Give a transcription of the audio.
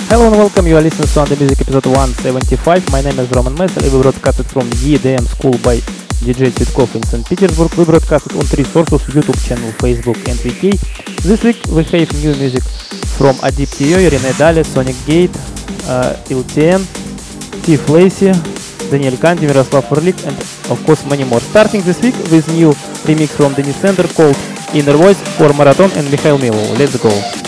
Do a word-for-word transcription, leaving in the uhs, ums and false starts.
Hello and welcome, you are listening to Under Music episode one seventy-five. My name is Roman Messer and we broadcasted from E D M School by D J Cvetkov in Saint Petersburg. We broadcasted on three sources: YouTube channel, Facebook and V K. This week we have new music from Adiptio, Rene Dale, Sonic Gate, uh, L T N, Tiff Lacey, Daniel Kandi, Miroslav Orlik and of course many more. Starting this week with new remix from Denis Sender called Inner Voice for Marathon and Mikhail Milov. Let's go!